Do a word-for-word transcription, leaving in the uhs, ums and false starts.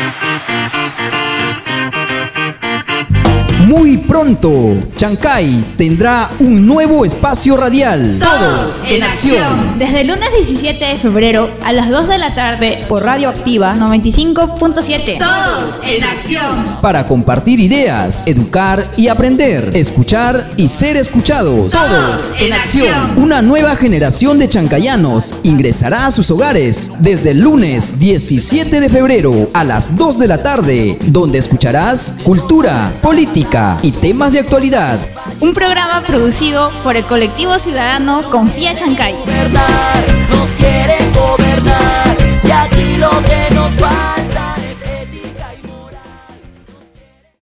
Muy pronto, Chancay tendrá un nuevo espacio radial. Todos en acción. Desde el lunes diecisiete de febrero a las dos de la tarde por Radio Activa noventa y cinco punto siete. Todos en acción. Para compartir ideas, educar y aprender, escuchar y ser escuchados. Todos en acción. Una nueva generación de chancayanos ingresará a sus hogares desde el lunes diecisiete de febrero a las dos de la tarde, donde escucharás cultura, política y temas de actualidad. Un programa producido por el colectivo ciudadano Confía Chancay. Nos quieren gobernar y aquí lo que nos va.